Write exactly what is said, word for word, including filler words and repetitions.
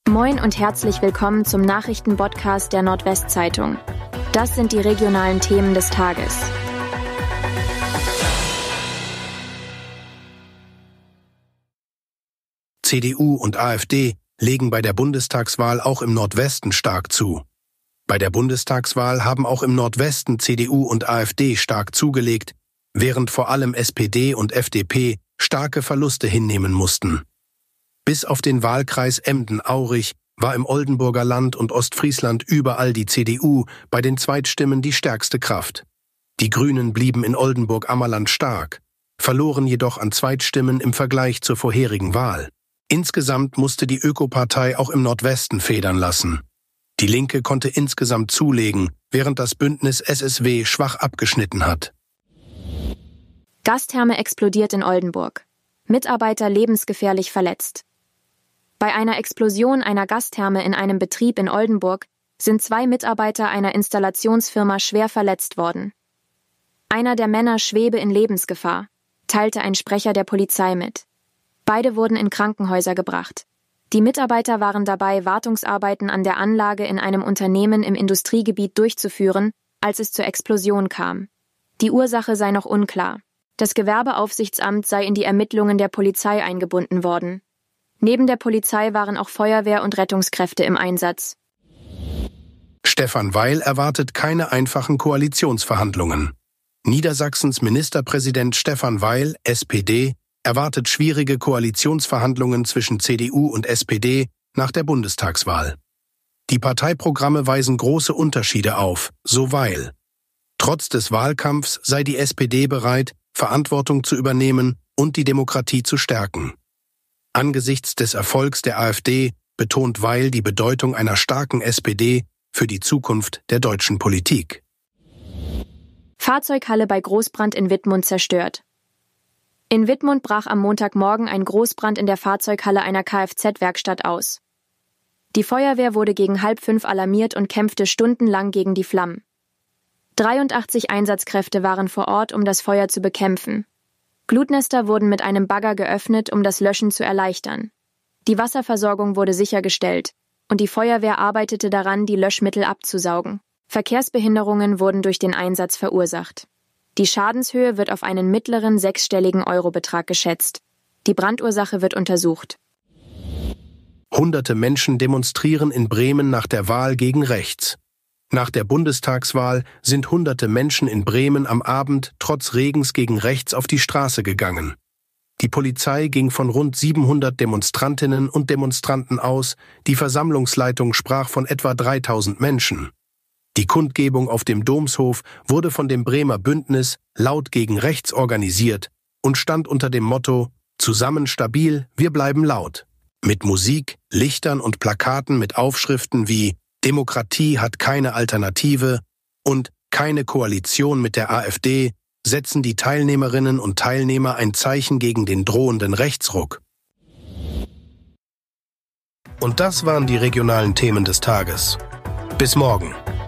Moin und herzlich willkommen zum Nachrichtenpodcast der Nordwestzeitung. Das sind die regionalen Themen des Tages. C D U und AfD legen bei der Bundestagswahl auch im Nordwesten stark zu. Bei der Bundestagswahl haben auch im Nordwesten C D U und AfD stark zugelegt, während vor allem S P D und F D P starke Verluste hinnehmen mussten. Bis auf den Wahlkreis Emden-Aurich war im Oldenburger Land und Ostfriesland überall die C D U bei den Zweitstimmen die stärkste Kraft. Die Grünen blieben in Oldenburg-Ammerland stark, verloren jedoch an Zweitstimmen im Vergleich zur vorherigen Wahl. Insgesamt musste die Ökopartei auch im Nordwesten federn lassen. Die Linke konnte insgesamt zulegen, während das Bündnis S S W schwach abgeschnitten hat. Gastherme explodiert in Oldenburg. Mitarbeiter lebensgefährlich verletzt. Bei einer Explosion einer Gastherme in einem Betrieb in Oldenburg sind zwei Mitarbeiter einer Installationsfirma schwer verletzt worden. Einer der Männer schwebe in Lebensgefahr, teilte ein Sprecher der Polizei mit. Beide wurden in Krankenhäuser gebracht. Die Mitarbeiter waren dabei, Wartungsarbeiten an der Anlage in einem Unternehmen im Industriegebiet durchzuführen, als es zur Explosion kam. Die Ursache sei noch unklar. Das Gewerbeaufsichtsamt sei in die Ermittlungen der Polizei eingebunden worden. Neben der Polizei waren auch Feuerwehr und Rettungskräfte im Einsatz. Stefan Weil erwartet keine einfachen Koalitionsverhandlungen. Niedersachsens Ministerpräsident Stefan Weil, S P D, erwartet schwierige Koalitionsverhandlungen zwischen C D U und S P D nach der Bundestagswahl. Die Parteiprogramme weisen große Unterschiede auf, so Weil. Trotz des Wahlkampfs sei die S P D bereit, Verantwortung zu übernehmen und die Demokratie zu stärken. Angesichts des Erfolgs der AfD betont Weil die Bedeutung einer starken S P D für die Zukunft der deutschen Politik. Fahrzeughalle bei Großbrand in Wittmund zerstört. In Wittmund brach am Montagmorgen ein Großbrand in der Fahrzeughalle einer Kfz-Werkstatt aus. Die Feuerwehr wurde gegen halb fünf alarmiert und kämpfte stundenlang gegen die Flammen. dreiundachtzig Einsatzkräfte waren vor Ort, um das Feuer zu bekämpfen. Glutnester wurden mit einem Bagger geöffnet, um das Löschen zu erleichtern. Die Wasserversorgung wurde sichergestellt und die Feuerwehr arbeitete daran, die Löschmittel abzusaugen. Verkehrsbehinderungen wurden durch den Einsatz verursacht. Die Schadenshöhe wird auf einen mittleren sechsstelligen Eurobetrag geschätzt. Die Brandursache wird untersucht. Hunderte Menschen demonstrieren in Bremen nach der Wahl gegen rechts. Nach der Bundestagswahl sind hunderte Menschen in Bremen am Abend trotz Regens gegen rechts auf die Straße gegangen. Die Polizei ging von rund siebenhundert Demonstrantinnen und Demonstranten aus, die Versammlungsleitung sprach von etwa dreitausend Menschen. Die Kundgebung auf dem Domshof wurde von dem Bremer Bündnis Laut gegen Rechts organisiert und stand unter dem Motto »Zusammen stabil, wir bleiben laut«. Mit Musik, Lichtern und Plakaten mit Aufschriften wie »Demokratie hat keine Alternative« und »Keine Koalition mit der AfD« setzen die Teilnehmerinnen und Teilnehmer ein Zeichen gegen den drohenden Rechtsruck. Und das waren die regionalen Themen des Tages. Bis morgen.